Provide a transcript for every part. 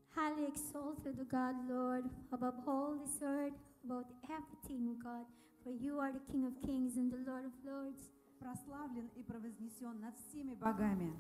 Highly exalted, O God, Lord, above all this earth, above everything, O God, for you are the King of kings and the Lord of lords. Прославлен и превознесен над всеми богами.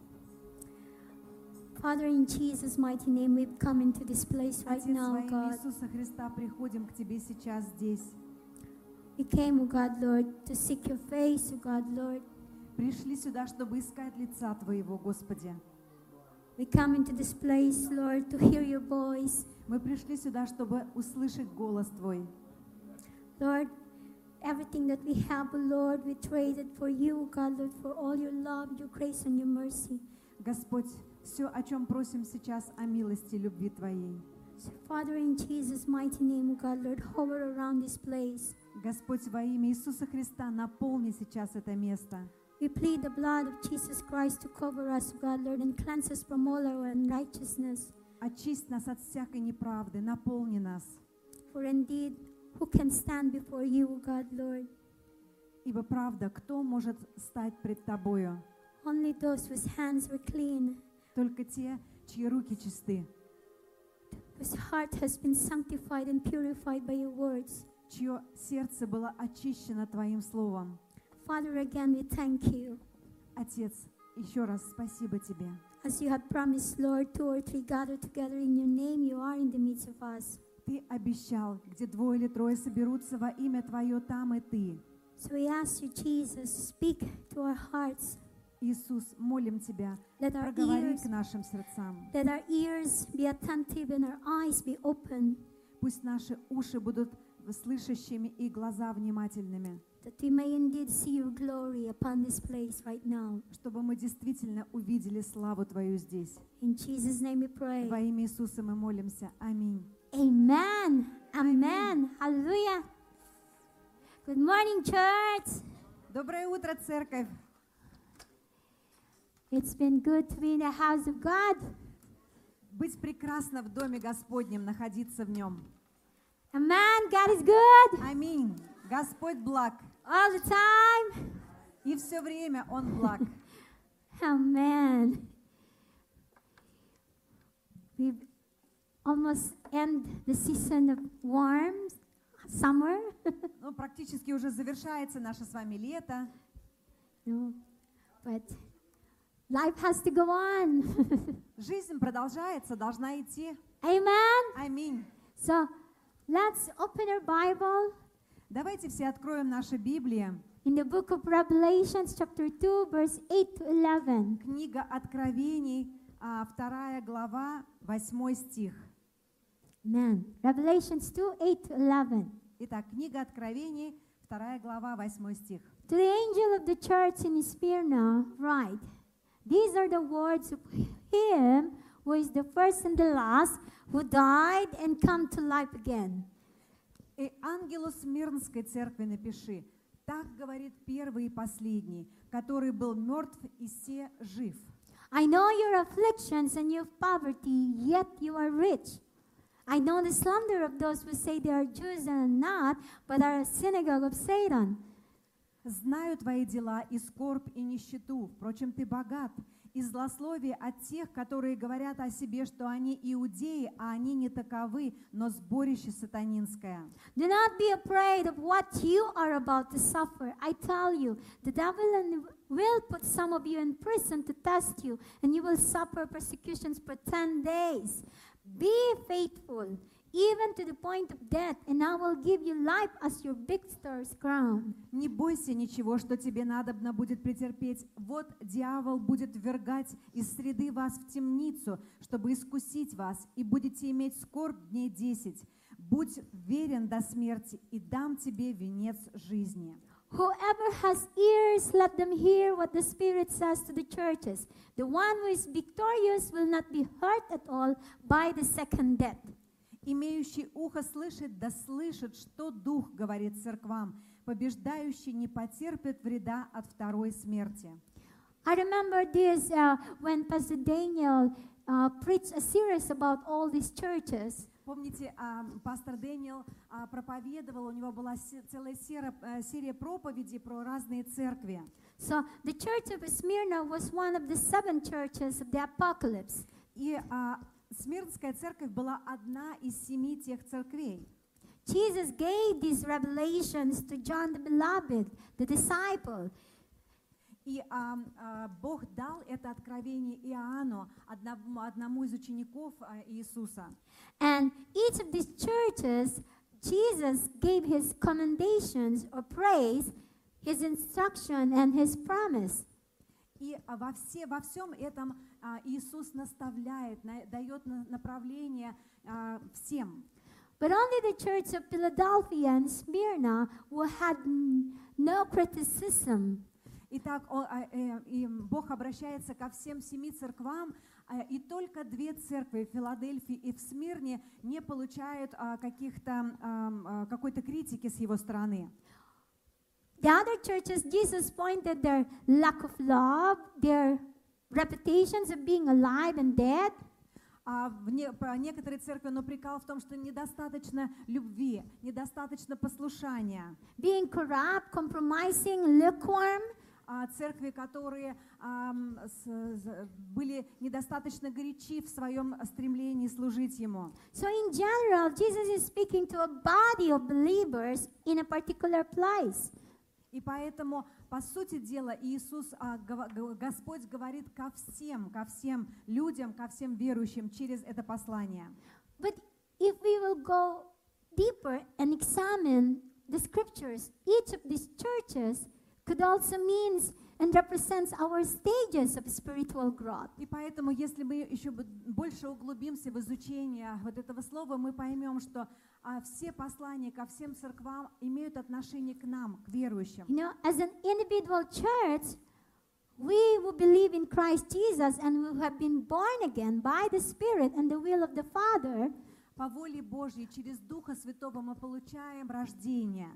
Father, in Jesus' mighty name, we've come into this place right Отец, now, во имя God. Иисуса Христа приходим к Тебе сейчас здесь. We came, O God, Lord, to seek your face, O God, Lord. Пришли сюда, чтобы искать лица Твоего, Господи. We come into this place, Lord, to hear your voice. Мы пришли сюда, чтобы услышать голос Твой. Lord, everything that we have, O Lord, we trade it for you, O God, Lord, for all your love, your grace, and your mercy. Господь, все, о чем просим сейчас, о милости, любви Твоей. So, Father, in Jesus' mighty name, O God, Lord, hover around this place. Господь, во имя Иисуса Христа, наполни сейчас это место. We plead the blood of Jesus Christ to cover us, O God, Lord, and cleanse us from all our unrighteousness. Очисть нас от всякой неправды, наполни нас. For indeed, who can stand before you, O God, Lord? Ибо правда, кто может стать пред Тобою? Only those whose hands were clean, Только те, чьи руки чисты, whose heart has been sanctified and purified by your words. чье сердце было очищено Твоим Словом. Father, again, we thank you. Отец, еще раз спасибо Тебе. As you have promised, Lord, 2 or 3 gather together in your name, you are in the midst of us. Ты обещал, где 2 или 3 соберутся во имя Твое, там и Ты. So we ask you, Jesus, speak to our hearts. Иисус, молим Тебя, Let our проговори ears, к нашим сердцам. let our ears be attentive and our eyes be open, Пусть наши уши будут слышащими и глаза внимательными, that we may indeed see your glory upon this place right now. чтобы мы действительно увидели славу Твою здесь. In Jesus' name we pray. Во имя Иисуса мы молимся. Аминь. Amen. Amen. Hallelujah. Good morning, church. Доброе утро, церковь! It's been good to be in the house of God. Быть прекрасно в Доме Господнем, находиться в Нем. Amen. God is good Аминь. Господь благ. all the time. И все время Он благ. Amen. We've almost end the season of warm summer. Ну, практически уже завершается наше с вами лето. No, but life has to go on. Жизнь продолжается, должна идти. Amen. Аминь. So let's open our Bible Давайте все откроем наши Библии. in the book of Revelations, chapter 2, verse 8 to 11. Книга Откровений, 2 глава, 8 стих. Amen. Revelations 2, 8 to 11. Итак, книга Откровений, 2 глава, 8 стих. To the angel of the church in Smyrna, write, these are the words of him who is the first and the last, who died and come to life again. И ангелу Смирнской церкви напиши, так говорит первый и последний, который был мертв и се жив. I know your afflictions and your poverty, yet you are rich. I know the slander of those who say they are Jews and are not, but are a synagogue of Satan. Знаю твои дела и скорбь и нищету, впрочем, ты богат, и злословие от тех, которые говорят о себе, что они иудеи, а они не таковы, но сборище сатанинское. Do not be afraid of what you are about to suffer. I tell you, the devil will put some of you in prison to test you, and you will suffer persecutions for 10 days. Be faithful, even to the point of death, and I will give you life as your victor's crown. Не бойся ничего, что тебе надобно будет претерпеть. Вот дьявол будет ввергать из среды вас в темницу, чтобы искусить вас, и будете иметь скорбь дней 10. Будь верен до смерти, и дам тебе венец жизни. Whoever has ears, let them hear what the Spirit says to the churches. The one who is victorious will not be hurt at all by the second death. Имеющий ухо слышит, да слышит, что Дух говорит церквам. Побеждающий не потерпит вреда от второй смерти. I remember this when Pastor Daniel preached a series about all these churches. Помните, пастор Дэниел проповедовал, у него была целая серия проповедей про разные церкви. So the church of Smyrna was one of the 7 churches of the apocalypse. И Смирнская церковь была одна из 7 тех церквей. Jesus gave these revelations to John the Beloved, the disciple. И Бог дал это откровение Иоанну, одному из учеников Иисуса. And each of these churches, Jesus gave his commendations or praise, his instruction and his promise. И во всем этом Иисус наставляет, дает направление всем. But only the church of Philadelphia and Smyrna who had no criticism. Итак, и Бог обращается ко всем 7 церквам, и только 2 церкви в Филадельфии и в Смирне не получают какой-то критики с его стороны. The other churches, Jesus pointed their lack of love, their reputations of being alive and dead. Некоторые церкви он упрекал в том, что недостаточно любви, недостаточно послушания. Being corrupt, compromising, lukewarm. Церкви, которые были недостаточно горячи в своем стремлении служить Ему. So in general, Jesus is speaking to a body of believers in a particular place. И поэтому, по сути дела, Господь говорит ко всем людям, ко всем верующим через это послание. But if we will go deeper and examine the scriptures, each of these churches could also means and represents our stages of spiritual growth. И поэтому, если мы еще больше углубимся в изучение вот этого слова, мы поймем, что все послания ко всем церквам имеют отношение к нам, к верующим. You know, as an individual church, we who believe in Christ Jesus and who have been born again by the Spirit and the will of the Father, по воле Божьей через Духа Святого мы получаем рождение.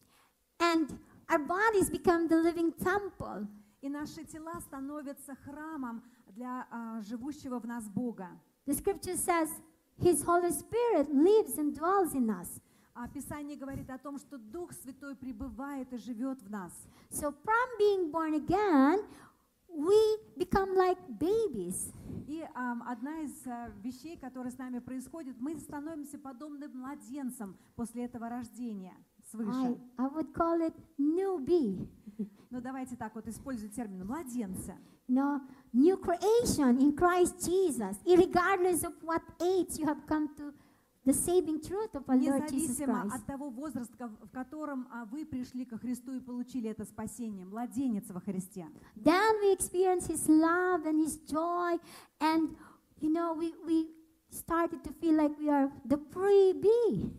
and our bodies become the living temple. И наши тела становятся храмом для живущего в нас Бога. The scripture says His Holy Spirit lives and dwells in us. Писание говорит о том, что Дух Святой пребывает и живет в нас. So from being born again, we become like babies. И одна из вещей, которая с нами происходит, мы становимся подобны младенцам после этого рождения свыше. I would call it newbie. Ну давайте так вот используем термин младенцы. No, new creation in Christ Jesus, regardless of what age you have come to the saving truth of our Lord Jesus Независимо Christ. от того возраста, в котором вы пришли ко Христу и получили это спасение, младенец во Христе. Then we experience His love and His joy, and you know we started to feel like we are the pre-bee.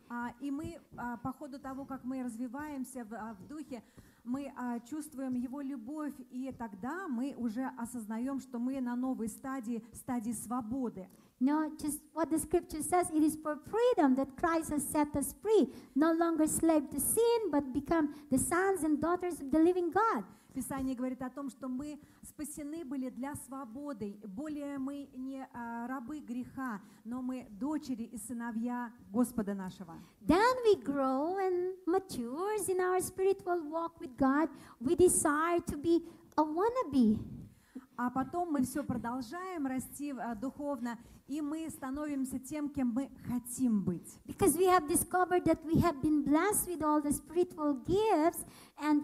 И мы по ходу того, как мы развиваемся в духе, мы чувствуем Его любовь, и тогда мы уже осознаем, что мы на новой стадии свободы. No, just what the scripture says, it is for freedom that Christ has set us free, no longer slave to sin, but become the sons and daughters of the living God. Писание говорит о том, что мы спасены были для свободы. Более мы не рабы греха, но мы дочери и сыновья Господа нашего. Then we grow and matures in our spiritual walk with God. We desire to be a wannabe. А потом мы все продолжаем расти духовно, и мы становимся тем, кем мы хотим быть. Because we have discovered that we have been blessed with all the spiritual gifts and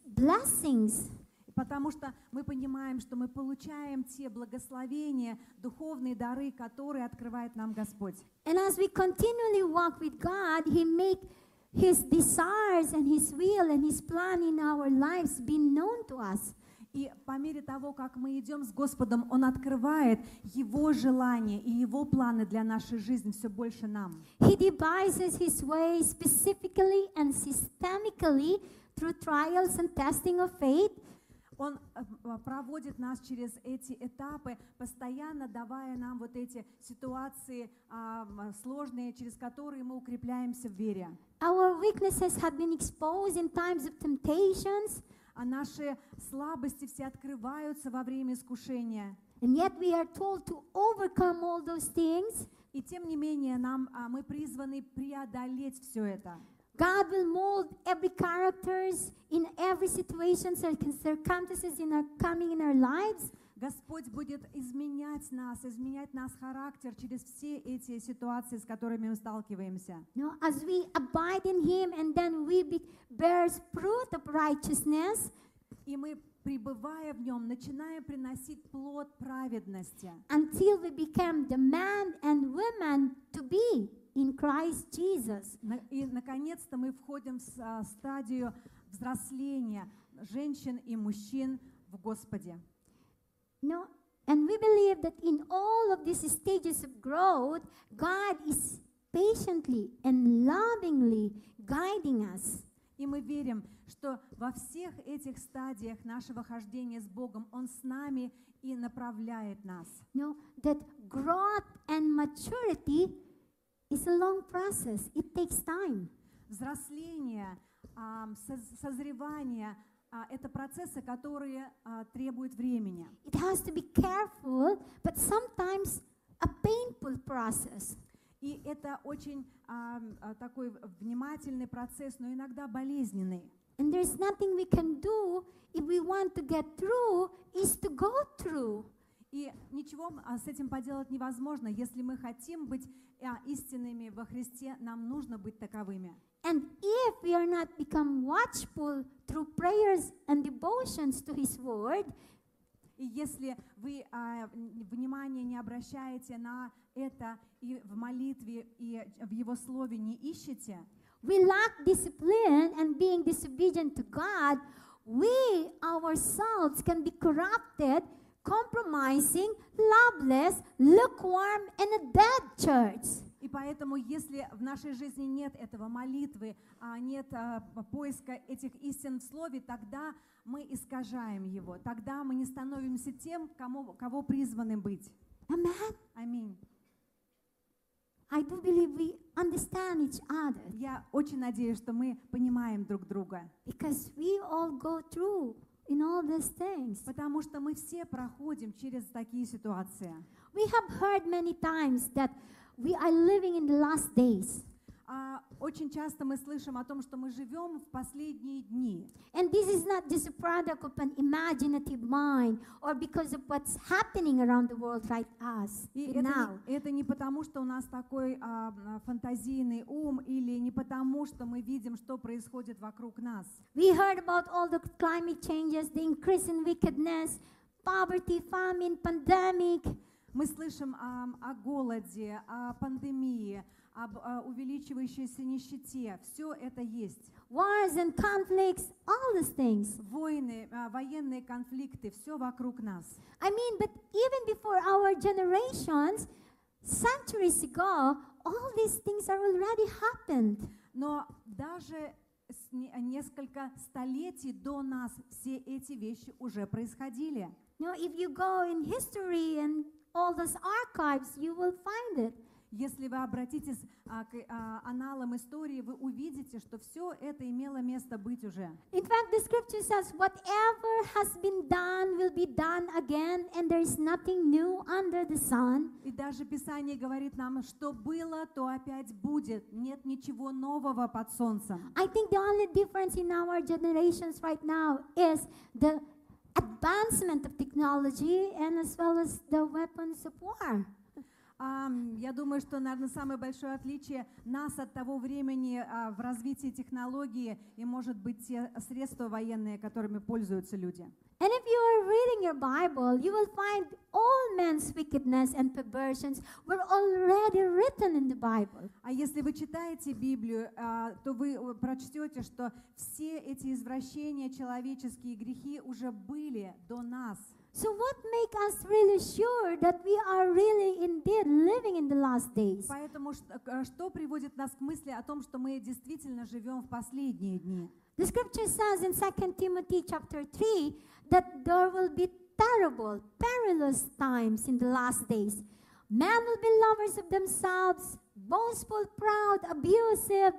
blessings. Потому что мы понимаем, что мы получаем те благословения, духовные дары, которые открывает нам Господь. And as we continually walk with God, He make His desires and His will and His plan in our lives be known to us. И по мере того, как мы идем с Господом, Он открывает Его желания и Его планы для нашей жизни все больше нам. He devises His way specifically and systemically through trials and testing of faith. Он проводит нас через эти этапы, постоянно давая нам вот эти ситуации сложные, через которые мы укрепляемся в вере. Our weaknesses have been exposed in times of temptations. А наши слабости все открываются во время искушения. And yet we are told to overcome all those things. И тем не менее мы призваны преодолеть все это. God will mold every characters in every situation, circumstances in our coming in our lives. Господь будет изменять наш характер через все эти ситуации, с которыми мы сталкиваемся. No, as we abide in Him and then we bears fruit of righteousness И мы, пребывая в Нем, начинаем приносить плод праведности, until we become the man and woman to be in Christ Jesus. И, наконец-то, мы входим в стадию взросления женщин и мужчин в Господе. No, and we believe that in all of these stages of growth, God is patiently and lovingly guiding us. И мы верим, что во всех этих стадиях нашего хождения с Богом Он с нами и направляет нас. No, that growth and maturity is a long process. It takes time. Взросление, созревание — это процессы, которые требуют времени. It has to be careful, but sometimes a painful process. И это очень такой внимательный процесс, но иногда болезненный. And there's nothing we can do if we want to get through, is to go through. И ничего с этим поделать невозможно. Если мы хотим быть истинными во Христе, нам нужно быть таковыми. And if we are not become watchful through prayers and devotions to His Word, И если вы внимание не обращаете на это и в молитве, и в Его Слове не ищете, we lack discipline and being disobedient to God, we ourselves can be corrupted, compromising, loveless, lukewarm, and a dead church. и поэтому, если в нашей жизни нет этого молитвы, нет поиска этих истин в Слове, тогда мы искажаем его, тогда мы не становимся тем, кого призваны быть. Amen. Аминь. I do believe we understand each other Я очень надеюсь, что мы понимаем друг друга, because we all go through in all these things. потому что мы все проходим через такие ситуации. We have heard many times that we are living in the last days. Очень часто мы слышим о том, что мы живем в последние дни. And this is not just a product of an imaginative mind or because of what's happening around the world right И now. это не потому, что у нас такой фантазийный ум, или не потому, что мы видим, что происходит вокруг нас. We heard about all the climate changes, the increase in wickedness, poverty, famine, pandemic. Мы слышим о голоде, о пандемии, об увеличивающейся нищете. Все это есть. Wars and conflicts, all these things. Войны, военные конфликты, все вокруг нас. I mean, but even before our generations, centuries ago, all these things are already happened. Но даже несколько столетий до нас все эти вещи уже происходили. You know, if you go in history and all those archives, you will find it. Если вы обратитесь к аналам истории, вы увидите, что все это имело место быть уже. In fact, the scripture says, whatever has been done will be done again, and there is nothing new under the sun. И даже Писание говорит нам, что было, то опять будет. Нет ничего нового под солнцем. I think the only difference in our generations right now is the advancement of technology and as well as the weapons of war. Я думаю, что, наверное, самое большое отличие нас от того времени в развитии технологии и, может быть, те средства военные, которыми пользуются люди. And if you are reading your Bible, you will find all men's wickedness and perversions were already written in the Bible. А если вы читаете Библию, то вы прочтете, что все эти извращения, человеческие грехи уже были до нас. So what makes us really sure that we are really indeed living in the last days? Поэтому что приводит нас к мысли о том, что мы действительно живем в последние дни? The scripture says in 2 Timothy chapter 3 that there will be terrible, perilous times in the last days. Men will be lovers of themselves, boastful, proud, abusive.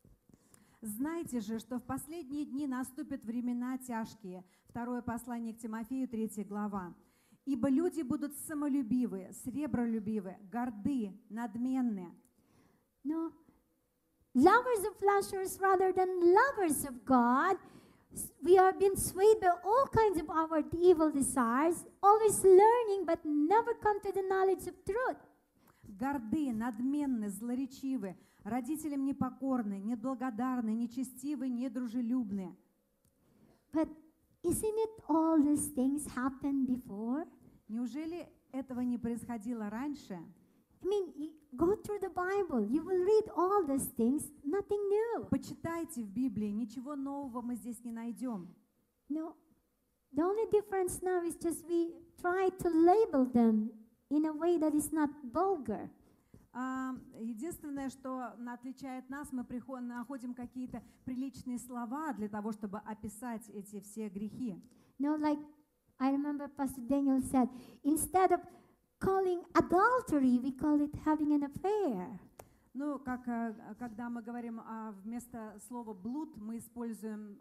Знайте же, что в последние дни наступят времена тяжкие. Второе послание к Тимофею, 3 глава. Ибо люди будут самолюбивы, сребролюбивы, горды, надменны. No, lovers of pleasures rather than lovers of God, We are being swayed by all kinds of our evil desires, always learning but never come to the knowledge of truth. Горды, надменны, злоречивы, родителям непокорны, неблагодарны, нечестивы, недружелюбны. But isn't it all these things happened before? Неужели этого не происходило раньше? I mean, go through the Bible. You will read all these things, nothing new. Почитайте в Библии, ничего нового мы здесь не найдем. No, the only difference now is just we try to label them in a way that is not vulgar. Единственное, что отличает нас, мы находим какие-то приличные слова для того, чтобы описать эти все грехи. No, like I remember Pastor Daniel said, instead of calling adultery, we call it having an affair. Ну, как когда мы говорим вместо слова блуд, мы используем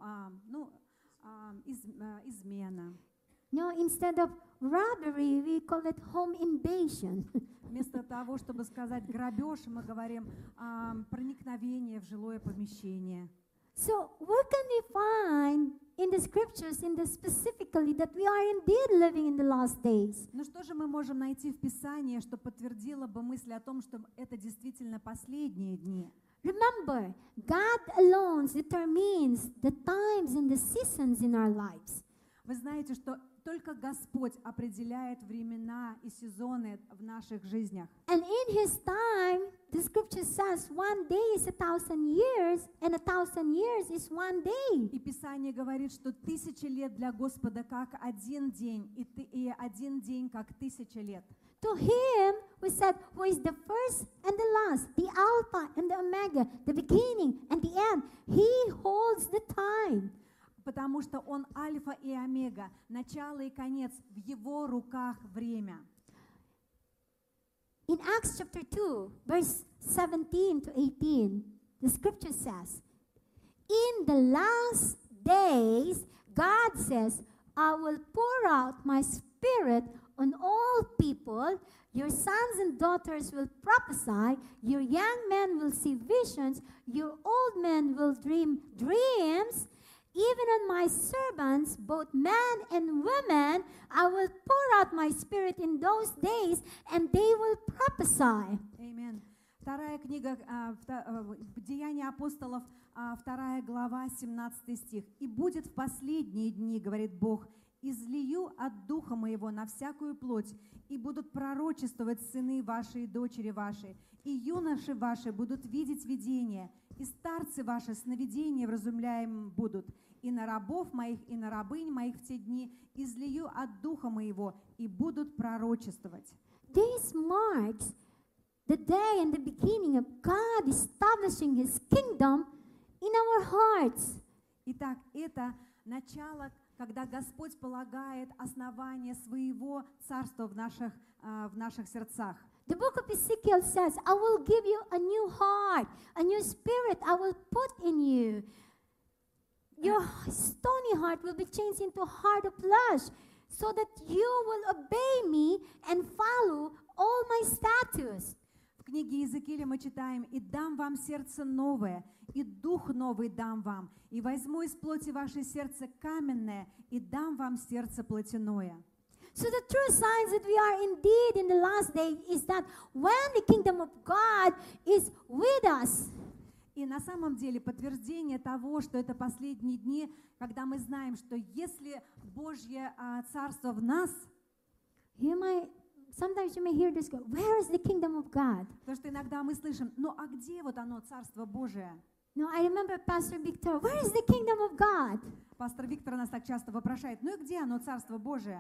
измена. No, instead of robbery, we call it home invasion. Вместо того, чтобы сказать грабеж, мы говорим проникновение в жилое помещение. So, where can we find in the scriptures, specifically, that we are indeed living in the last days? Ну что же мы можем найти в Писании, что подтвердило бы мысль о том, что это действительно последние дни? Remember, God alone determines the times and the seasons in our lives. Вы знаете, что только Господь определяет времена и сезоны в наших жизнях. And in His time, the scripture says, 1 day is 1,000 years, and 1,000 years is 1 day. И Писание говорит, что 1000 лет для Господа как один день, и один день как 1000 лет. To Him, we said, who is the first and the last, the Alpha and the Omega, the beginning and the end. He holds the time. Потому что Он альфа и омега, начало и конец, в Его руках время. In Acts chapter 2, verse 17 to 18, the scripture says, in the last days, God says, I will pour out my spirit on all people. Your sons and daughters will prophesy. Your young men will see visions. Your old men will dream dreams. Even on my servants, both men and women, I will pour out my spirit in those days, and they will prophesy. Amen. Вторая книга, Деяния апостолов, 2 глава, 17 стих. «И будет в последние дни, говорит Бог, излию от Духа Моего на всякую плоть, и будут пророчествовать сыны ваши и дочери ваши, и юноши ваши будут видеть видения, и старцы ваши сновидения вразумляем будут, и на рабов моих, и на рабынь моих в те дни излию от Духа Моего, и будут пророчествовать». This marks the day and the beginning of God establishing His kingdom in our hearts. Итак, это начало, когда Господь полагает основание своего царства в наших сердцах. The book of Ezekiel says, I will give you a new heart, a new spirit I will put in you. Your stony heart will be changed into a heart of flesh, so that you will obey me and follow all my statutes. В книге Иезекииля мы читаем: «И дам вам сердце новое, и дух новый дам вам, и возьму из плоти ваше сердце каменное, и дам вам сердце плотяное». So the true signs that we are indeed in the last day is that when the kingdom of God is with us. И на самом деле подтверждение того, что это последние дни, когда мы знаем, что если Божье царство в нас, sometimes you may hear this go, where is the kingdom of God? Потому что иногда мы слышим: ну а где вот оно, Царство Божие? No, I remember Pastor Victor, where is the kingdom of God? Пастор Виктор нас так часто вопрошает: ну и где оно, Царство Божие?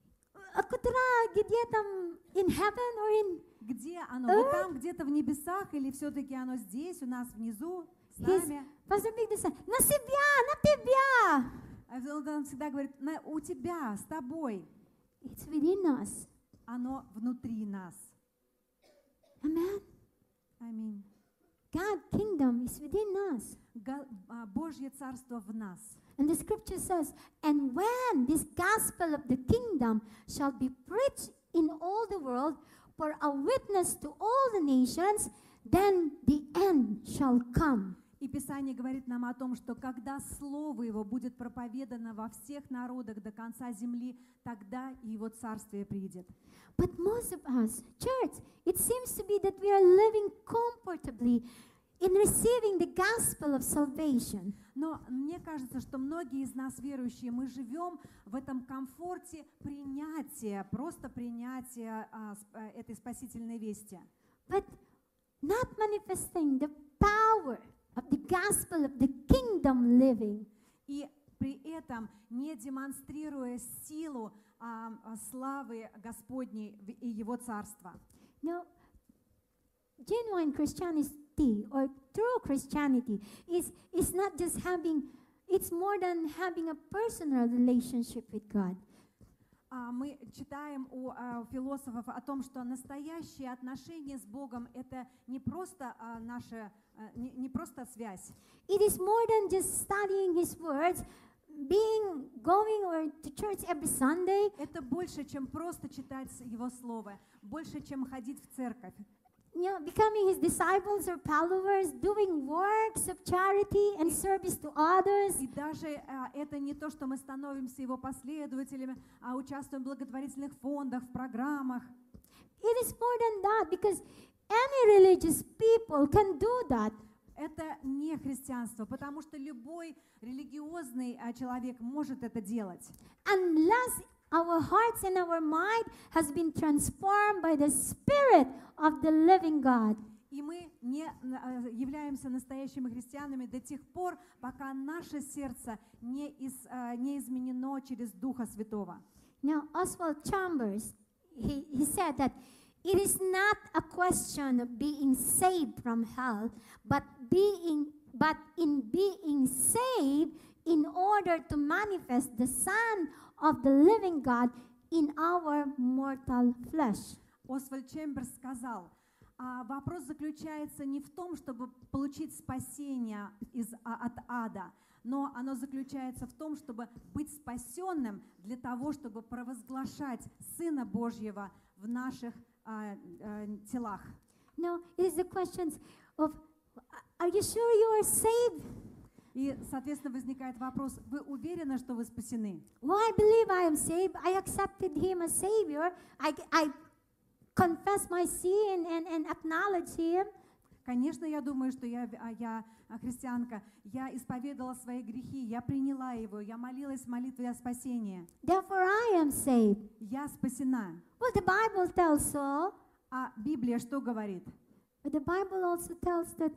Где там, in heaven or in Где оно? Вот там, где-то в небесах, или все-таки оно здесь, у нас внизу, с нами? Pastor Victor said, на тебя. Он всегда говорит: у тебя, с тобой. It's within us. Оно внутри нас. Amen. Аминь. God's kingdom is within us. Божье царство в нас. And the scripture says, and when this gospel of the kingdom shall be preached in all the world for a witness to all the nations, then the end shall come. И Писание говорит нам о том, что когда Слово Его будет проповедано во всех народах до конца земли, тогда и Его Царствие придет. But most of us, church, it seems to be that we are living comfortably in receiving the gospel of salvation. Но мне кажется, что многие из нас, верующие, мы живем в этом комфорте принятия, просто принятия этой спасительной вести. But not manifesting the power of the gospel of the kingdom living. И при этом не демонстрируя силу славы Господней и Его Царства. Now, genuine Christianity or true Christianity is not just having, it's more than having a personal relationship with God. Мы читаем у философов о том, что настоящие отношения с Богом — это не просто наша, не просто связь. It is more than just studying His words, going to church every Sunday. Это больше, чем просто читать Его Слово, больше, чем ходить в церковь. You know, becoming His disciples or followers, doing works of charity and service to others. И даже это не то, что мы становимся Его последователями, а участвуем в благотворительных фондах, в программах. It is more than that, because any religious people can do that. Это не христианство, потому что любой религиозный человек может это делать. Unless our hearts and our mind has been transformed by the Spirit of the living God. И мы не являемся настоящими христианами до тех пор, пока наше сердце не изменено через Духа Святого. Now, Oswald Chambers, he said that it is not a question of being saved from hell, but in being saved in order to manifest the Son of the living God in our mortal flesh. Освальд Чемберс сказал, вопрос заключается не в том, чтобы получить спасение от ада, но оно заключается в том, чтобы быть спасенным для того, чтобы провозглашать Сына Божьего в наших телах. No, it is the questions of, are you sure you are saved? И, соответственно, возникает вопрос, вы уверены, что вы спасены? Well, I believe I am saved. I accepted Him as Savior. I confess my sin and acknowledge Him. Конечно, я думаю, что я христианка. Я исповедала свои грехи, я приняла Его, я молилась молитвой о спасении. Therefore, I am saved. Я спасена. Well, the Bible tells so. А Библия что говорит? But the Bible also tells that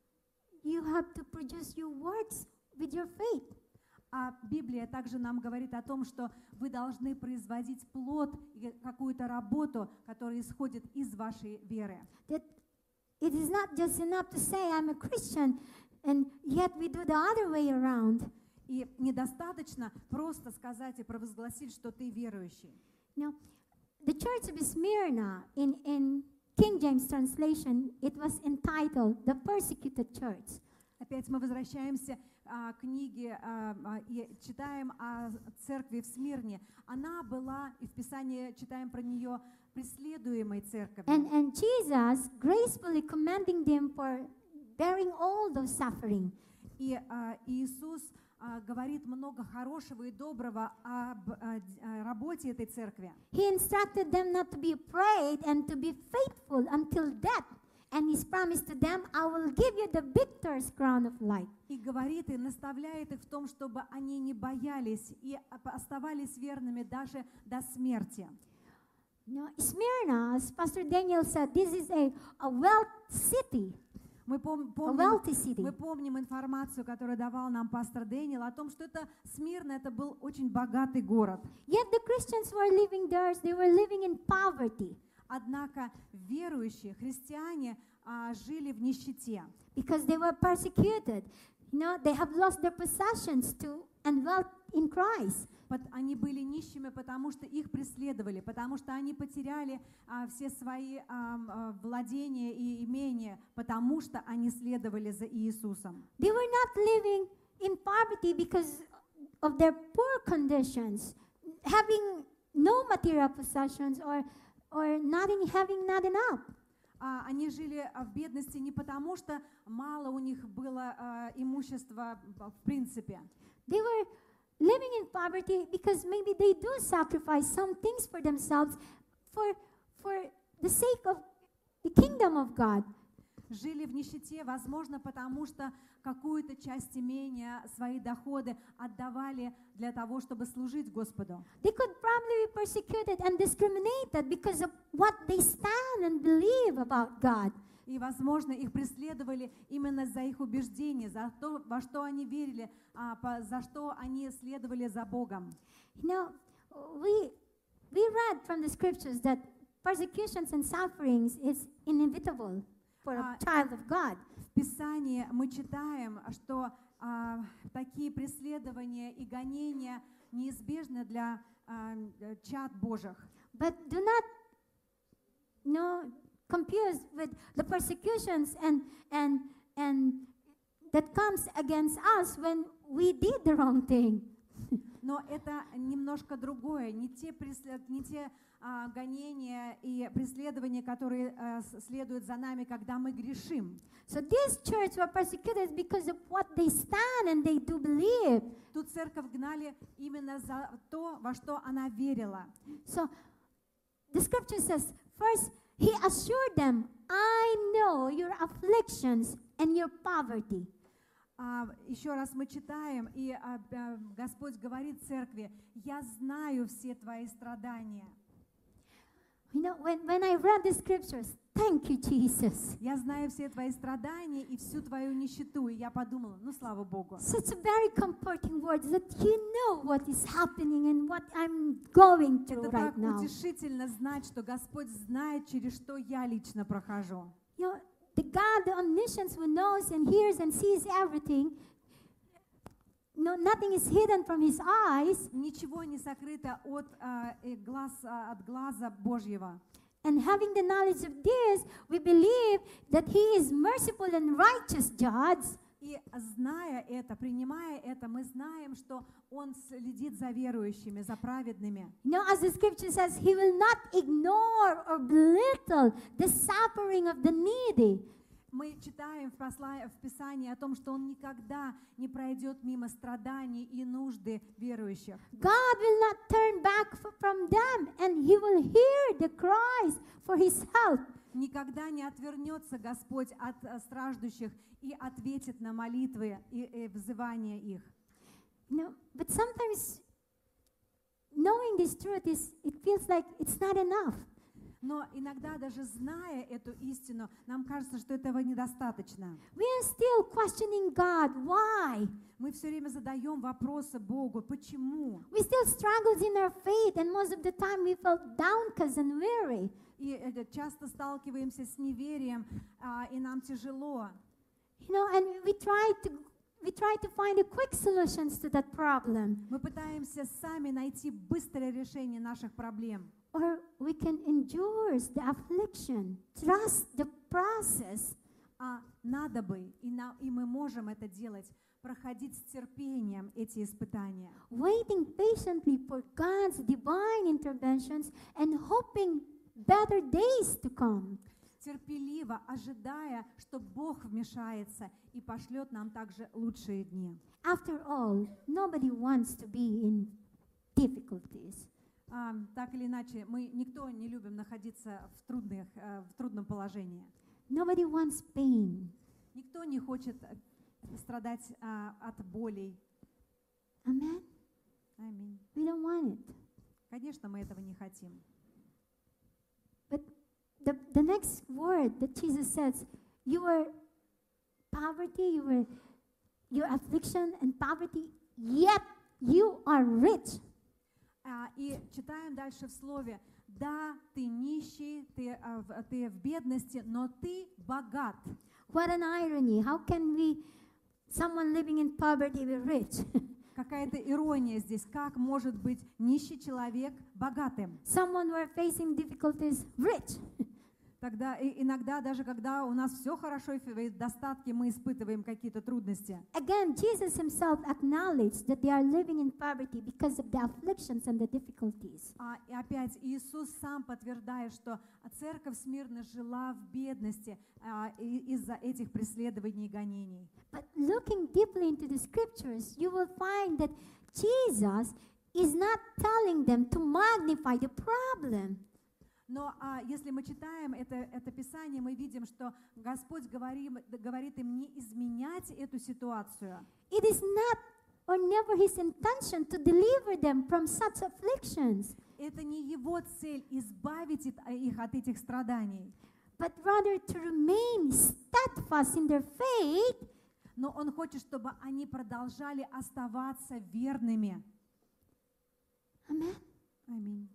you have to produce your works with your faith. А Библия также нам говорит о том, что вы должны производить плод и какую-то работу, которая исходит из вашей веры. That it is not just enough to say I'm a Christian, and yet we do the other way around. И недостаточно просто сказать и провозгласить, что ты верующий. Now, the church of Smyrna in King James translation, it was entitled The Persecuted Church. Опять мы возвращаемся к книге и читаем о церкви в Смирне. Она была, и в Писании читаем про нее, преследуемой церковью. And Jesus gracefully commending them for bearing all those suffering. И Иисус говорит много хорошего и доброго об работе этой церкви. He instructed them not to be afraid and to be faithful until death. And His promise to them, I will give you the victor's crown of life. И говорит, и наставляет их в том, чтобы они не боялись и оставались верными даже до смерти. Now, Smyrna, as Pastor Daniel said, this is a wealth city. Мы wealthy city. помним информацию, которую давал нам пастор Дэниел, о том, что Смирна это был очень богатый город. Yet the Christians who were living there, they were living in poverty. Однако верующие, христиане, жили в нищете. Because they were persecuted. You know, they have lost their possessions and wealth in Christ. Они были нищими, потому что их преследовали, потому что они потеряли все свои владения и имения, потому что они следовали за Иисусом. They were not living in poverty because of their poor conditions, having no material possessions or having not enough. они жили в бедности не потому, что мало у них было имущества в принципе. They were living in poverty because maybe they do sacrifice some things for themselves for the sake of the kingdom of God. Жили в нищете, возможно, потому что какую-то часть имения, свои доходы отдавали для того, чтобы служить Господу. They could probably be persecuted and discriminated because of what they stand and believe about God. И, возможно, их преследовали именно за их убеждения, за то, во что они верили, за что они следовали за Богом. You know, we read from the scriptures that persecutions and sufferings is inevitable for a child of God. В Писании мы читаем, что такие преследования и гонения неизбежны для чад Божьих. But do not confuse with the persecutions and that comes against us when we did the wrong thing. Но это немножко другое, не те гонения и преследования, которые следуют за нами, когда мы грешим. So this church were persecuted because of what they stand and they do believe. Тут церковь гнали именно за то, во что она верила. So the scripture says, first, he assured them, I know your afflictions and your poverty. Еще раз мы читаем, и Господь говорит церкви, я знаю все твои страдания. You know, when I read the scriptures, thank you, Jesus. Я знаю все твои страдания и всю твою нищету. И я подумала, ну, слава Богу. Such a very comforting word that you know what is happening and what I'm going through Это right так now. утешительно знать, что Господь знает, через что я лично прохожу. You know, the God, the omniscience who knows and hears and sees everything, no, nothing is hidden from his eyes. Ничего не сокрыто от глаза Божьего. And having the knowledge of this, we believe that he is merciful and righteous judge. И зная это, принимая это, мы знаем, что Он следит за верующими, за праведными. You know, as the scripture says, he will not ignore or belittle the suffering of the needy. Мы читаем в Писании о том, что Он никогда не пройдет мимо страданий и нужды верующих. God will not turn back from them, and he will hear the cries for his help. Никогда не отвернется Господь от страждущих и ответит на молитвы и взывания их. No, but sometimes knowing this truth it feels like it's not enough. Но иногда, даже зная эту истину, нам кажется, что этого недостаточно. We are still questioning God. Why? Мы все время задаем вопросы Богу. Почему? We still struggle in our faith, and most of the time we felt downcast and weary. И часто сталкиваемся с неверием, и нам тяжело. You know, and we try to find a quick solutions to that problem. Мы пытаемся сами найти быстрое решение наших проблем. Or we can endure the affliction, trust the process. А надо бы, и мы можем это делать, проходить с терпением эти испытания. Waiting patiently for God's divine interventions and hoping better days to come. Терпеливо ожидая, что Бог вмешается и пошлет нам также лучшие дни. After all, nobody wants to be in difficulties. Так или иначе, никто не любим находиться в трудном положении. Nobody wants pain. Никто не хочет страдать от болей. Amen? Аминь. We don't want it. Конечно, мы этого не хотим. But the next word that Jesus says, your poverty, your affliction and poverty, yet you are rich. И читаем дальше в слове, да, ты нищий, ты в бедности, но ты богат. What an irony. How can someone living in poverty be rich? Какая-то ирония здесь. Как может быть нищий человек богатым? Someone who are facing difficulties rich. Тогда иногда, даже когда у нас все хорошо и в достатке, мы испытываем какие-то трудности. Again, Jesus himself acknowledged that they are living in poverty because of the afflictions and the difficulties. И опять Иисус сам подтверждает, что церковь Смирна жила в бедности из-за этих преследований и гонений. But looking deeply into the scriptures, you will find that Jesus is not telling them to magnify the problem. Но если мы читаем это Писание, мы видим, что Господь говорит им не изменять эту ситуацию. It is not or never his intention to deliver them from such afflictions, Это не Его цель избавить их от этих страданий, but rather to remain steadfast in their faith. но Он хочет, чтобы они продолжали оставаться верными. Amen. Аминь.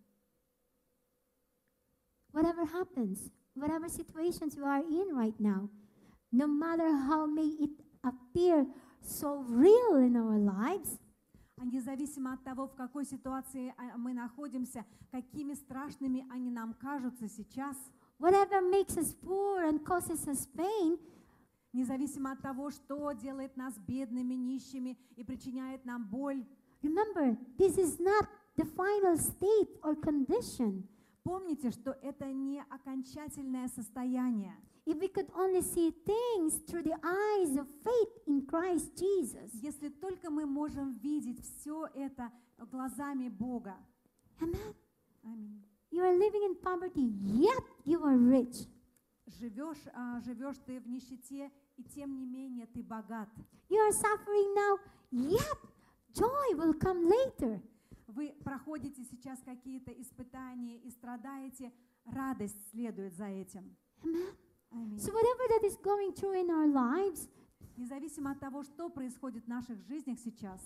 Whatever happens, whatever situations you are in right now, no matter how may it appear so real in our lives, Независимо от того, в какой ситуации мы находимся, какими страшными они нам кажутся сейчас, whatever makes us poor and causes us pain, независимо от того, что делает нас бедными, нищими и причиняет нам боль, remember, this is not the final state or condition. помните, что это не окончательное состояние. If we could only see things through the eyes of faith in Christ Jesus. Если только мы можем видеть все это глазами Бога. Amen. Аминь. You are living in poverty, yet you are rich. Живешь ты в нищете, и тем не менее ты богат. You are suffering now, yet joy will come later. Вы проходите сейчас какие-то испытания и страдаете, радость следует за этим. Amen. Аминь. So whatever that is going through in our lives, Независимо от того, что происходит в наших жизнях сейчас,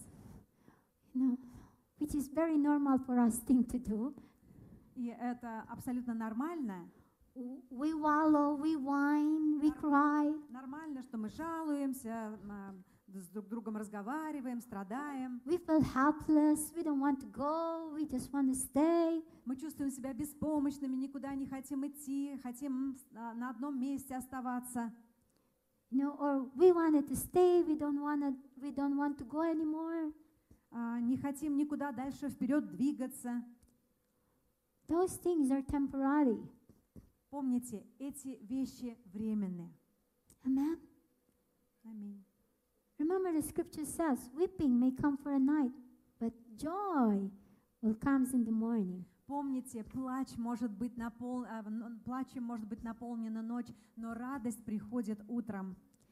which is very normal for us thing to do, и это абсолютно нормально, we wallow, we whine, we cry. нормально, что мы жалуемся, с друг другом разговариваем, страдаем. We feel helpless, we don't want to go, we just want to stay. Мы чувствуем себя беспомощными, никуда не хотим идти, хотим на одном месте оставаться. Or we wanted to stay, we don't want to go anymore. Не хотим никуда дальше вперед двигаться. Those things are temporary. Помните, эти вещи временные. Amen. Аминь. Remember the scripture says, weeping may come for a night, but joy will come in the morning. Помните, плачем может быть наполнена ночь, но радость приходит утром.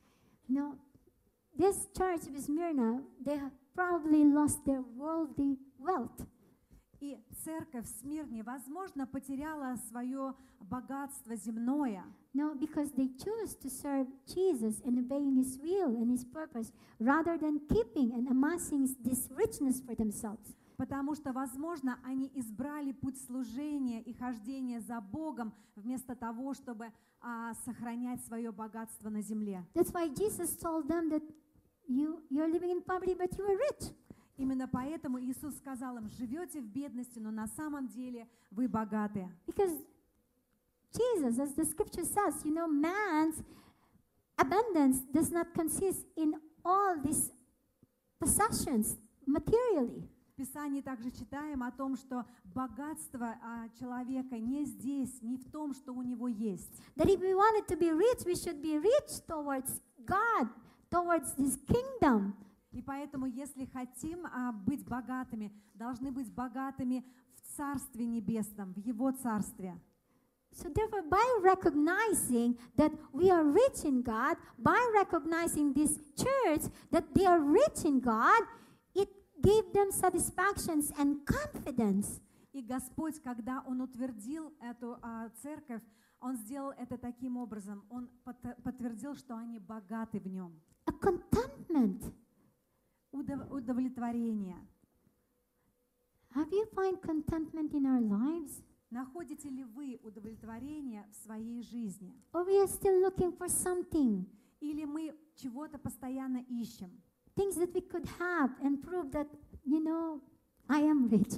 This church of Smyrna, they have probably lost their worldly wealth. И церковь в Смирне, возможно, потеряла свое богатство земное. No, because they choose to serve Jesus and obeying His will and His purpose, rather than keeping and amassing this richness for themselves. Потому что, возможно, они избрали путь служения и хождения за Богом вместо того, чтобы сохранять свое богатство на земле. That's why Jesus told them that you're living in poverty, but you are rich. Именно поэтому Иисус сказал им: живете в бедности, но на самом деле вы богаты. Because Jesus, as the scripture says, man's abundance does not consist in all these possessions materially. В Писании также читаем о том, что богатство человека не здесь, не в том, что у него есть. That if we wanted to be rich, we should be rich towards God, towards His kingdom. И поэтому, если хотим быть богатыми, должны быть богатыми в Царстве Небесном, в Его Царстве. So therefore, by recognizing that we are rich in God, by recognizing this church that they are rich in God, it gave them satisfactions and confidence. И Господь, когда Он утвердил эту церковь, Он сделал это таким образом. Он подтвердил, что они богаты в Нем. A contentment. Удовлетворение. Have you found contentment in our lives? Находите ли вы удовлетворение в своей жизни? Or we are still looking for something? Или мы чего-то постоянно ищем? Things that we could have and prove that, I am rich.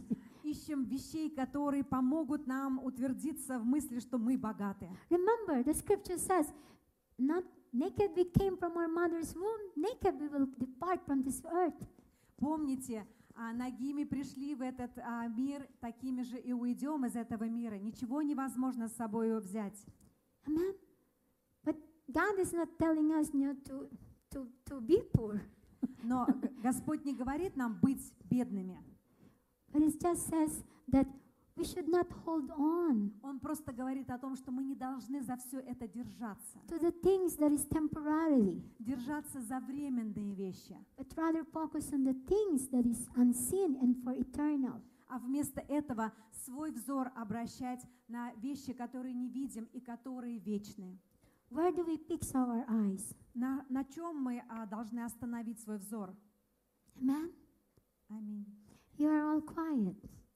ищем вещей, которые помогут нам утвердиться в мысли, что мы богаты. Remember, the scripture says, not naked we came from our mother's womb, naked we will depart from this earth. Помните, нагими пришли в этот мир, такими же и уйдем из этого мира. Ничего невозможно с собой взять. Amen. But God is not telling us to be poor. Но Господь не говорит нам быть бедными. But it just says that we should not hold on Он просто говорит о том, что мы не должны за все это держаться. to the things that is temporarily, Держаться за временные вещи. but rather focus on the things that is unseen and for eternal. А вместо этого свой взор обращать на вещи, которые не видим и которые вечны. Where do we fix our eyes? На чем мы должны остановить свой взор? Amen. Аминь. You are all quiet.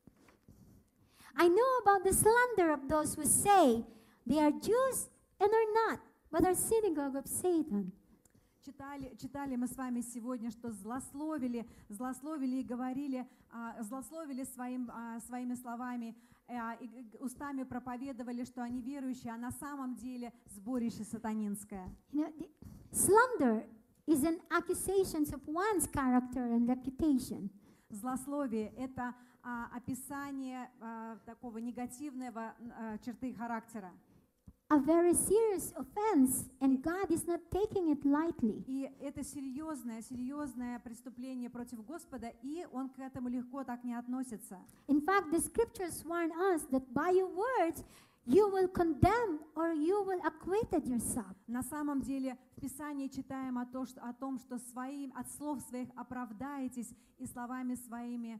I know about the slander of those who say they are Jews and are not, but are synagogue of Satan. Читали мы с вами сегодня, что злословили и говорили, злословили своими словами, и устами проповедовали, что они верующие, а на самом деле сборище сатанинское. You know, slander is an accusation of one's character and reputation. Злословие – это описание такого негативного черты характера. A very serious offense, and God is not taking it lightly. И это серьезное преступление против Господа, и Он к этому легко так не относится. In fact, the scriptures warn us that by your words you will condemn or you will acquit yourself. На самом деле в Писании читаем о том, что от слов своих оправдаетесь и словами своими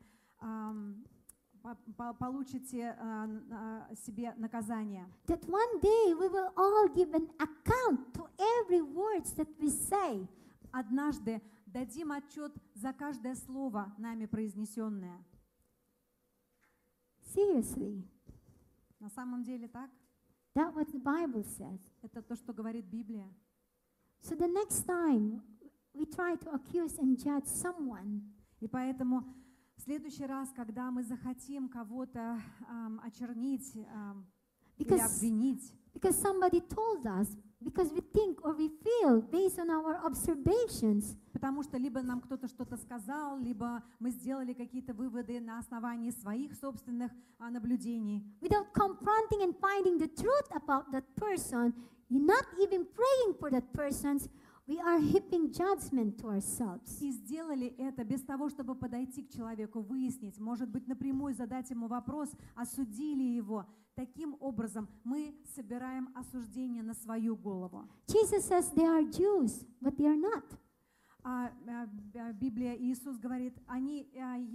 получите себе наказание. That one day we will all give an account to every word that we say. Однажды дадим отчет за каждое слово, нами произнесенное. Seriously. На самом деле так? That's what the Bible says. Это то, что говорит Библия. So the next time we try to accuse and judge someone, И поэтому в следующий раз, когда мы захотим кого-то очернить или обвинить, because somebody told us, because we think or we feel based on our observations, потому что либо нам кто-то что-то сказал, либо мы сделали какие-то выводы на основании своих собственных наблюдений, without confronting and finding the truth about that person, not even praying for that person, we are heaping judgment to ourselves. и сделали это без того, чтобы подойти к человеку, выяснить, может быть, напрямую задать ему вопрос, осудили его. Таким образом, мы собираем осуждение на свою голову. Jesus says they are Jews, but they are not. Библия, Иисус говорит, они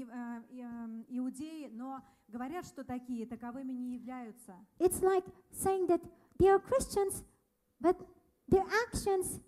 иудеи, но говорят, что таковыми не являются. It's like saying that they are Christians, but their actions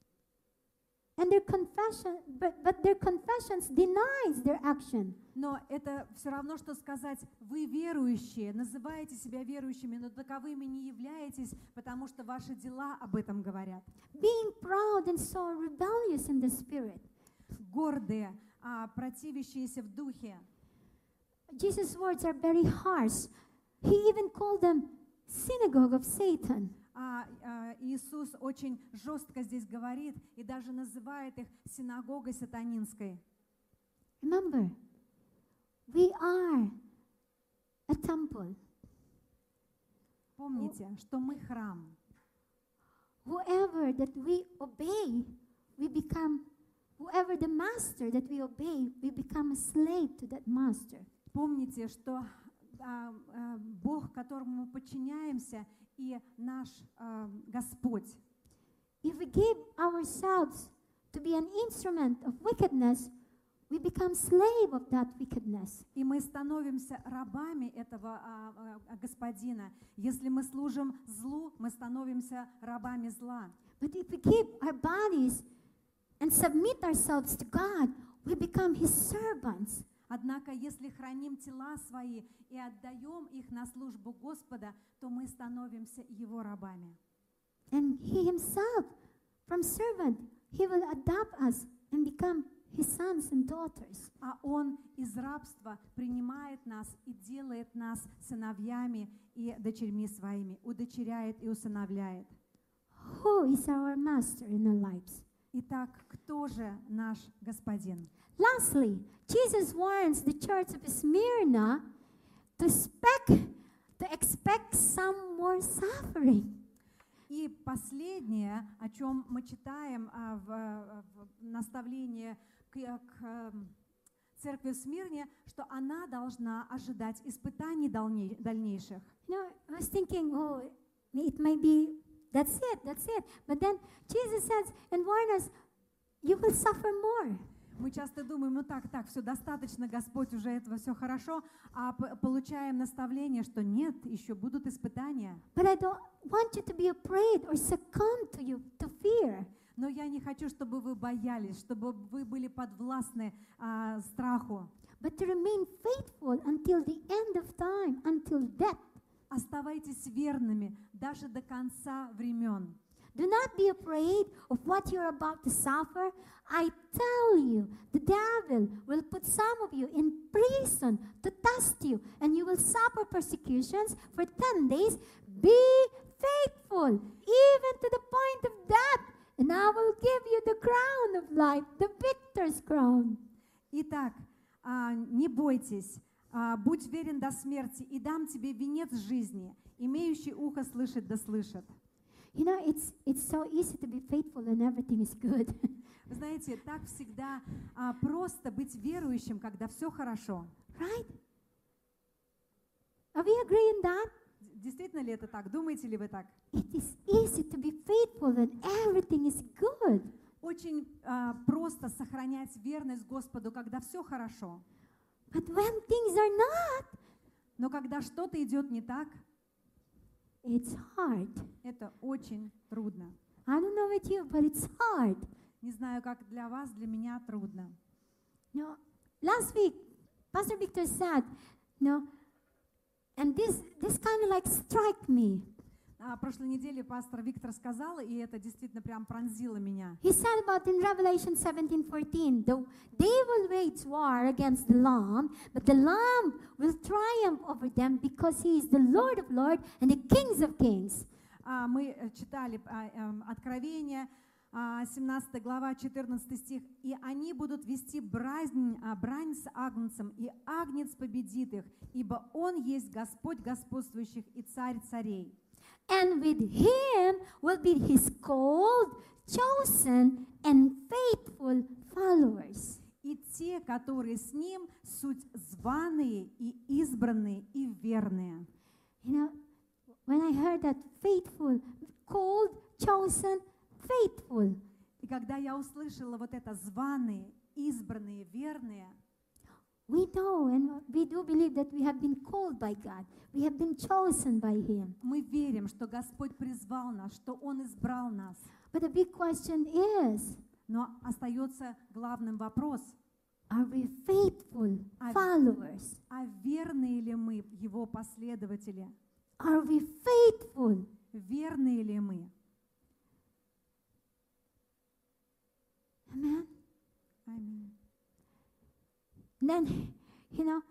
and their confession, but their confessions denies their action. Но это все равно, что сказать, вы верующие, называете себя верующими, но таковыми не являетесь, потому что ваши дела об этом говорят. Being proud and so rebellious in the spirit. Гордые, противящиеся в духе. Jesus' words are very harsh. He even called them synagogue of Satan. Иисус очень жестко здесь говорит и даже называет их синагогой сатанинской. Remember, we are a temple. Помните, что мы храм. Whoever that we obey, we become, whoever the master that we obey, we become a slave to that master. Помните, что Бог, которому мы подчиняемся, и наш Господь. If we give ourselves to be an instrument of wickedness, we become slave of that wickedness. И мы становимся рабами этого Господина. Если мы служим злу, мы становимся рабами зла. But if we give our bodies and submit ourselves to God, we become His servants. Однако, если храним тела свои и отдаем их на службу Господа, то мы становимся Его рабами. And He Himself, from servant, He will adopt us and become His sons and daughters. А Он из рабства принимает нас и делает нас сыновьями и дочерьми своими, удочеряет и усыновляет. Who is our master in our lives? Итак, кто же наш Господин? Lastly, Jesus warns the church of Smyrna to expect some more suffering. И последнее, о чем мы читаем в наставлении к церкви в Смирне, что она должна ожидать испытаний дальнейших. You know, I was thinking, oh, it may be, that's it. But then Jesus says and warns us, you will suffer more. Мы часто думаем, ну так, все достаточно, Господь, уже этого все хорошо, а получаем наставление, что нет, еще будут испытания. But I don't want you to be afraid or succumb to fear. Но я не хочу, чтобы вы боялись, чтобы вы были подвластны страху. But to remain faithful until the end of time, until death. Оставайтесь верными даже до конца времен. Do not be afraid of what you're about to suffer. I tell you, the devil will put some of you in prison to test you, and you will suffer persecutions for 10 days. Be faithful, even to the point of death, and I will give you the crown of life, the victor's crown. Итак, не бойтесь, будь верен до смерти, и дам тебе венец жизни. Имеющий ухо слышит да слышит. You know, it's so easy to be faithful and everything is good. Вы знаете, так всегда просто быть верующим, когда все хорошо. Right? Are we agreeing that? Действительно ли это так? Думаете ли вы так? It is easy to be faithful when everything is good. Очень просто сохранять верность Господу, когда все хорошо. But when things are not, Но когда что-то идет не так, it's hard. это очень трудно. I don't know with you, but it's hard. Не знаю, как для вас, для меня трудно. You know, last week, Pastor Victor said, you know, and this kind of like struck me. Прошлой неделе пастор Виктор сказал, и это действительно прям пронзило меня. He said about in Revelation 17:14, they will wage war against the Lamb, but the Lamb will triumph over them because he is the Lord of lords and the King of kings. Мы читали Откровение, 17 глава, 14 стих. «И они будут вести брань с Агнцем, и Агнец победит их, ибо Он есть Господь господствующих и Царь царей». And with him will be his called, chosen, and faithful followers. И те, которые с Ним, суть званые и избранные и верные. You know, when I heard that faithful, called, chosen, faithful. И когда я услышала вот это званые, избранные, верные, We know and we do believe that we have been called by God. We have been chosen by Him. мы верим, что Господь призвал нас, что Он избрал нас. But the big question is, Но остается главным вопрос, are we faithful followers? а верные ли мы Его последователи? Are we faithful? Верные ли мы? Amen. Аминь. Then, you know,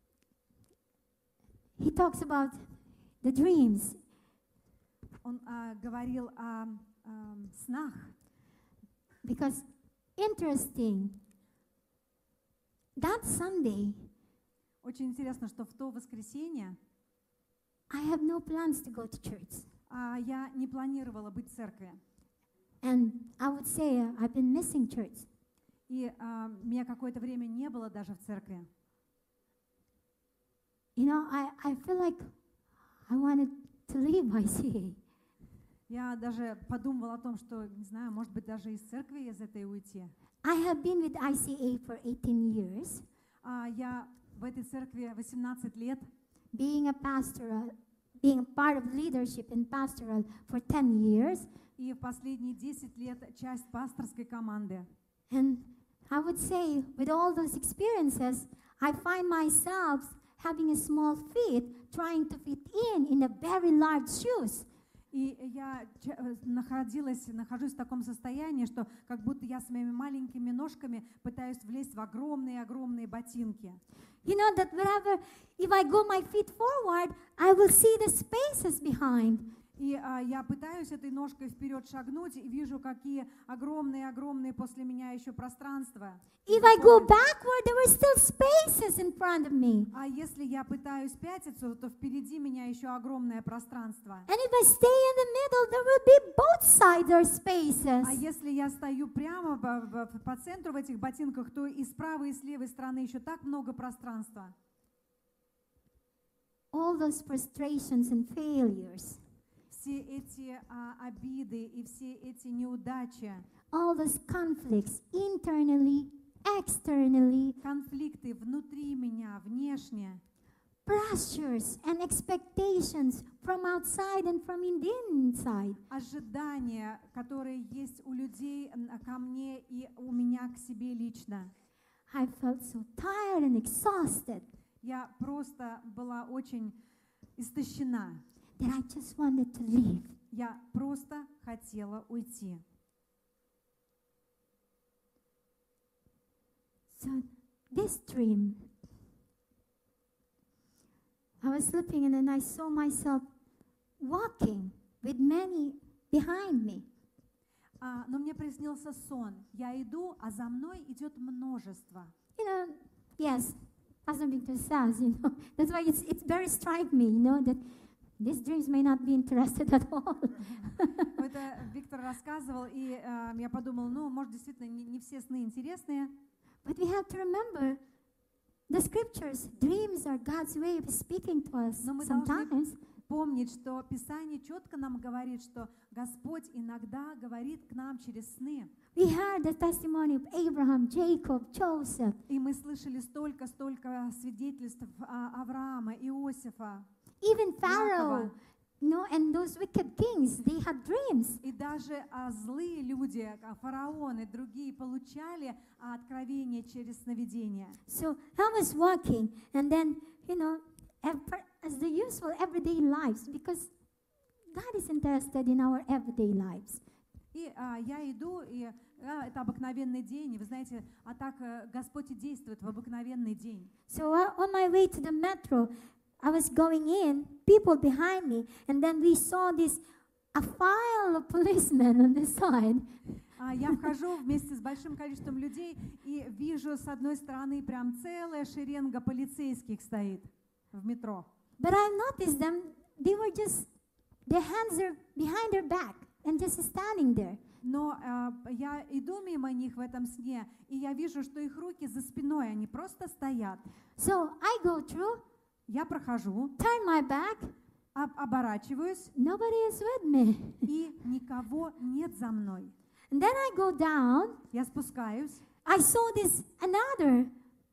he talks about the dreams. Он говорил о снах. Because interesting, that Sunday, Очень интересно, что в то воскресенье I have no plans to go to church. я не планировала быть в церкви. And I would say I've been missing church. И меня какое-то время не было даже в церкви. You know, I feel like I wanted to leave ICA. Я даже подумывала о том, что, не знаю, может быть, даже из церкви из этой уйти. I have been with ICA for 18 years, Я в этой церкви 18 лет, being a pastor, being a part of leadership in pastoral for 10 years. и в последние 10 лет часть пасторской команды. And I would say, with all those experiences, I find myself having a small feet trying to fit in a very large shoes. И я нахожусь в таком состоянии, что как будто я своими маленькими ножками пытаюсь влезть в огромные-огромные ботинки. You know that if I go my feet forward, I will see the spaces behind. И я пытаюсь этой ножкой вперед шагнуть и вижу, какие огромные после меня еще пространства. If I go backward, there are still spaces in front of me. А если я пытаюсь пятиться, то впереди меня еще огромное пространство. And if I stay in the middle, there will be both sides are spaces. А если я стою прямо по центру в этих ботинках, то и с правой, и с левой стороны еще так много пространства. All those frustrations and failures, Все эти обиды и все эти неудачи, all those conflicts internally, externally, конфликты внутри меня, внешне, pressures and expectations from outside and from the inside. ожидания, которые есть у людей ко мне и у меня к себе лично. I felt so tired and exhausted Я просто была очень истощена. that I just wanted to leave. Я просто хотела уйти. So this dream, I was sleeping and then I saw myself walking with many behind me. Но мне приснился сон. Я иду, а за мной идет множество. You know, yes, Pastor Victor says, you know, that's why it's very striking me, you know, that these dreams may not be interested at all. Это Виктор рассказывал, и я подумала, может, действительно, не все сны интересные. But we have to remember the scriptures. Dreams are God's way of speaking to us Но мы sometimes. должны помнить, что Писание четко нам говорит, что Господь иногда говорит к нам через сны. We heard the testimony of Abraham, Jacob, Joseph. И мы слышали столько свидетельств Авраама, Иосифа, Even Pharaoh, Якова. you know, and those wicked kings, they had dreams. И даже злые люди, фараоны, другие, получали откровения через сновидения. So I was walking, and then, you know, as the usual everyday lives, because God is interested in our everyday lives. И я иду, и это обыкновенный день, и вы знаете, так Господь и действует в обыкновенный день. So on my way to the metro, I was going in, people behind me, and then we saw a file of policemen on the side. Я вхожу вместе с большим количеством людей и вижу с одной стороны прям целая шеренга полицейских стоит в метро. But I noticed them, their hands are behind their back and just standing there. Но я иду мимо них в этом сне, и я вижу, что их руки за спиной, они просто стоят. So I go through, Я прохожу, turn my back, оборачиваюсь, nobody is with me. и никого нет за мной. And then I go down, Я спускаюсь, I saw another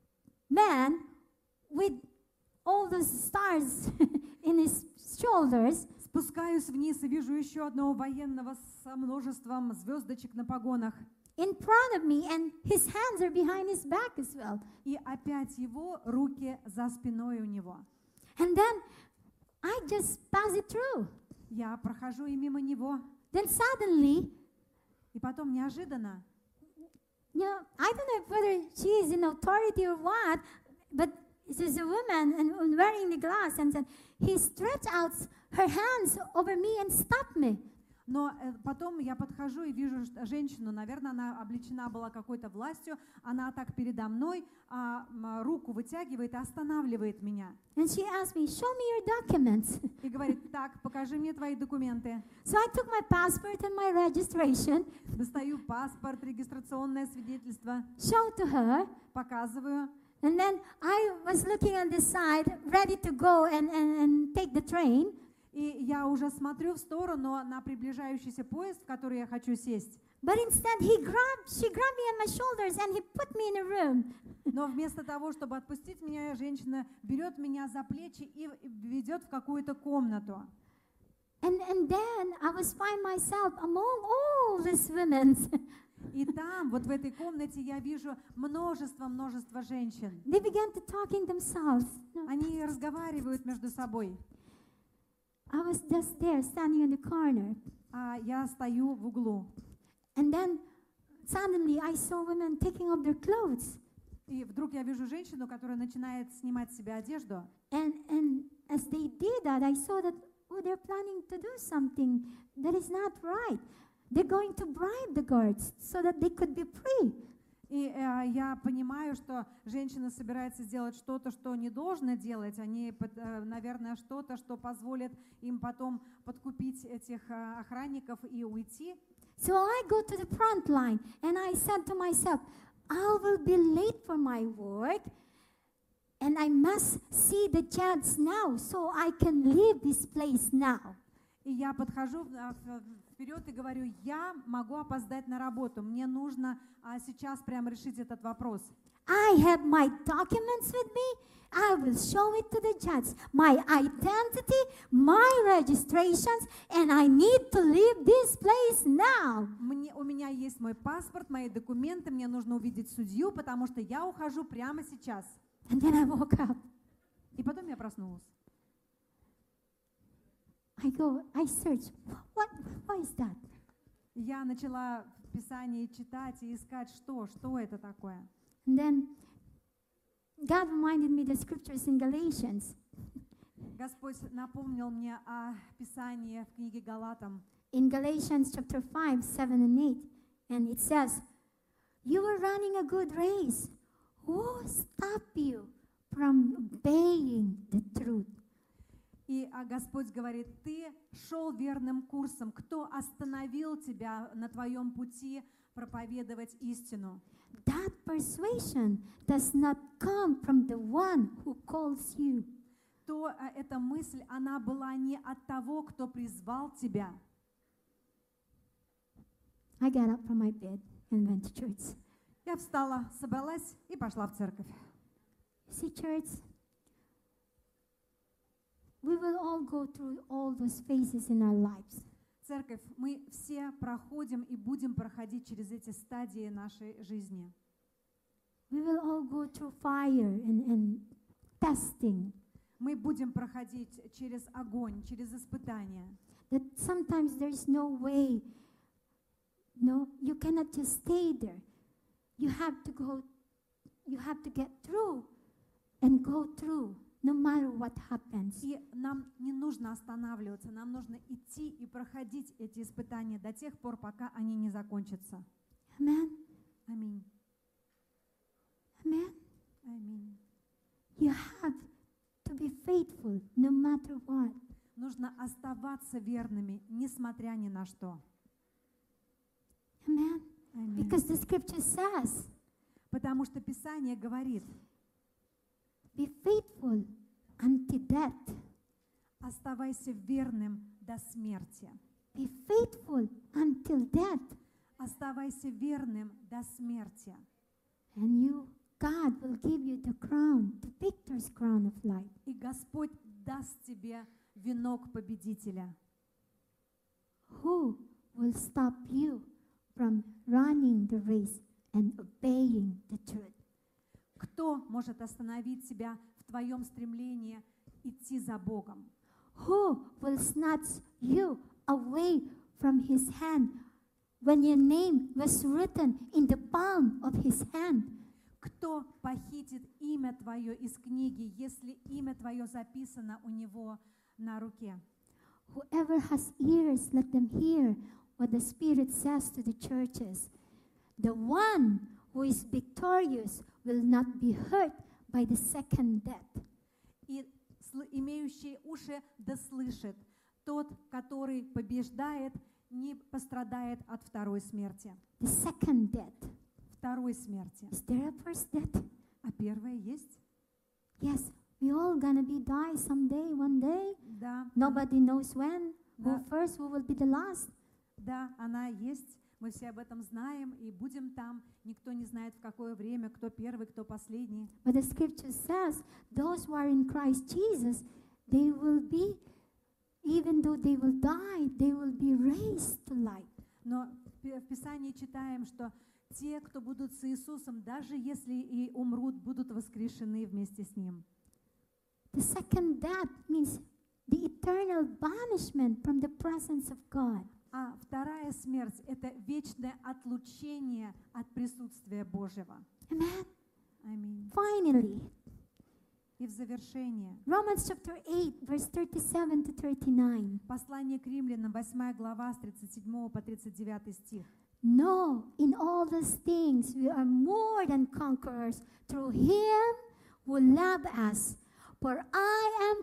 man with all the stars in his shoulders. спускаюсь вниз и вижу еще одного военного со множеством звездочек на погонах. In front of me, and his hands are behind his back as well. И опять его руки за спиной у него. And then I just pass it through. Я прохожу и мимо него. Then suddenly, И потом неожиданно, you know, I don't know whether she is in authority or what, but she's a woman and wearing the glass, and then he stretched out her hands over me and stopped me. но потом я подхожу и вижу женщину, наверное, она облечена была какой-то властью, она так передо мной руку вытягивает и останавливает меня. And she asked me, "Show me your documents." И говорит, так, покажи мне твои документы. So I took my passport and my registration, Достаю паспорт, регистрационное свидетельство, showed to her, показываю. and then I was looking on the side, ready to go and take the train. И я уже смотрю в сторону на приближающийся поезд, в который я хочу сесть. But instead, she grabbed me on my shoulders and he put me in a room. Но вместо того, чтобы отпустить меня, женщина берет меня за плечи и ведет в какую-то комнату. And then I was find myself among all these women. И там, вот в этой комнате, я вижу множество женщин. They began to talking themselves. Они разговаривают между собой. I was just there, standing in the corner. А я стою в углу. And then suddenly I saw women taking off their clothes. И вдруг я вижу женщину, которая начинает снимать с себя одежду. And as they did that, I saw that, oh, they're planning to do something that is not right. They're going to bribe the guards so that they could be free. И я понимаю, что женщина собирается сделать что-то, что не должна делать. Они, наверное, что-то, что позволит им потом подкупить этих охранников и уйти. So I go to the front line and I said to myself, I will be late for my work and I must see the judge now so I can leave this place now. И я подхожу вперед и говорю, я могу опоздать на работу, мне нужно сейчас прямо решить этот вопрос. I have my documents with me. I will show it to the judge. My identity, my registrations, and I need to leave this place now. У меня есть мой паспорт, мои документы, мне нужно увидеть судью, потому что я ухожу прямо сейчас. And then I woke up. И потом я проснулась. I search. What is that? Я начала в Писании читать и искать, что это такое. And then God reminded me the scriptures in Galatians. Господь напомнил мне о Писании в книге Галатам. In Galatians chapter 5, 7 and 8. And it says, you are running a good race. Who stopped you from obeying the truth? И Господь говорит, ты шел верным курсом. Кто остановил тебя на твоем пути проповедовать истину? That persuasion does not come from the one who calls you. То эта мысль, она была не от того, кто призвал тебя. I got up from my bed and went to church. Я встала, собралась и пошла в церковь. See, church, we will all go through all those phases in our lives. Церковь, мы все проходим и будем проходить через эти стадии нашей жизни. We will all go through fire and testing. Мы будем проходить через огонь, через испытания. That sometimes there is no way. No, you cannot just stay there. You have to go. You have to get through and go through, no matter what happens. И нам не нужно останавливаться, нам нужно идти и проходить эти испытания до тех пор, пока они не закончатся. Amen. Аминь. Amen. Аминь. You have to be faithful, no matter what. Нужно оставаться верными, несмотря ни на что. Amen. Аминь. Because the scripture says, Потому что Писание говорит, be faithful unto death. оставайся верным до смерти. Be faithful until death. Оставайся верным до смерти. And God will give you the crown, the victor's crown of life. И Господь даст тебе венок победителя. Who will stop you from running the race and obeying the truth? Кто может остановить тебя в твоем стремлении идти за Богом? Who will snatch you away from His hand when your name was written in the palm of His hand? Кто похитит имя твое из книги, если имя твое записано у него на руке? Whoever has ears, let them hear what the Spirit says to the churches. The one who is victorious will not be hurt by the second death. И имеющий уши да слышит. Тот, который побеждает, не пострадает от второй смерти. The second death. Второй смерти. Is there a first death? А первая есть? Yes, we all gonna be die someday, one day. Да. Nobody knows when. Да. Who first, who will be the last. Да, она есть. Мы все об этом знаем и будем там. Никто не знает, в какое время, кто первый, кто последний. But the scripture says, those who are in Christ Jesus, they will be, even though they will die, they will be raised to life. Но в Писании читаем, что те, кто будут с Иисусом, даже если и умрут, будут воскрешены вместе с Ним. The second death means the eternal banishment from the presence of God. А вторая смерть — это вечное отлучение от присутствия Божьего. Amen. Аминь. Finally, И в завершение Romans chapter 8, verse 37 to 39. послание к римлянам, 8 глава, с 37 по 39 стих. No, in all these things we are more than conquerors through Him who loved us. For I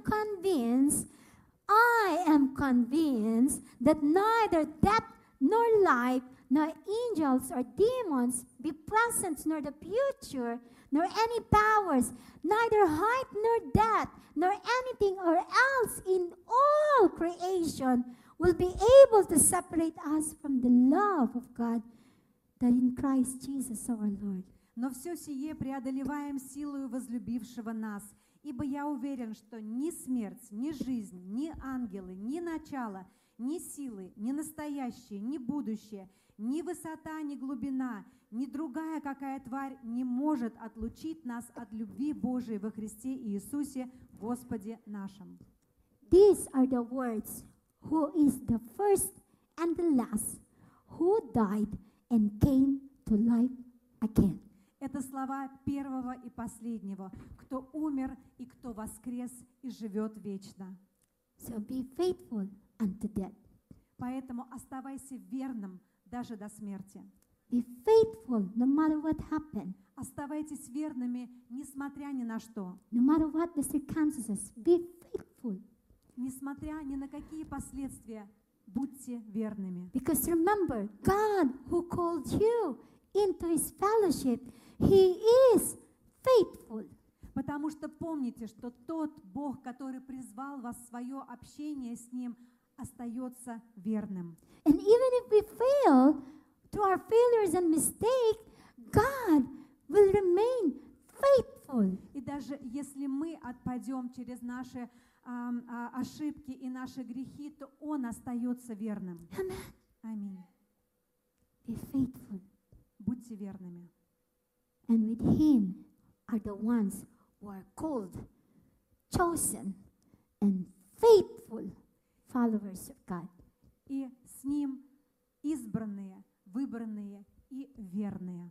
am convinced that neither death nor life, nor angels or demons, be present nor the future, nor any powers, neither height nor depth, nor anything or else in all creation will be able to separate us from the love of God that in Christ Jesus our Lord. Но все сие преодолеваем силою возлюбившего нас, ибо я уверен, что ни смерть, ни жизнь, ни ангелы, ни начало, ни силы, ни настоящее, ни будущее, ни высота, ни глубина, ни другая какая тварь не может отлучить нас от любви Божией во Христе Иисусе, Господе нашем. These are the words, who is the first and the last, who died and came to life again. Это слова первого и последнего, кто умер и кто воскрес и живет вечно. So be faithful unto death. Поэтому оставайся верным даже до смерти. Be faithful no matter what happened, Оставайтесь верными, несмотря ни на что, no matter what the circumstances. Be faithful. несмотря ни на какие последствия, будьте верными. Because remember, God who called you into His fellowship, He is faithful. Потому что помните, что тот Бог, который призвал вас в свое общение с Ним, остается верным. And even if we fail through our failures and mistakes, God will remain faithful. И даже если мы отпадем через наши ошибки и наши грехи, то Он остается верным. Amen. Аминь. Be faithful. Будьте верными. And with Him are the ones who are called, chosen, and faithful followers of God. И с Ним избранные, выбранные и верные.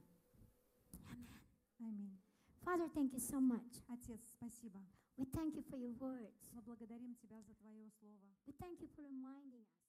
Аминь. Father, thank you so much. Отец, спасибо. We thank you for your words. Мы благодарим Тебя за Твое Слово. We thank you for reminding us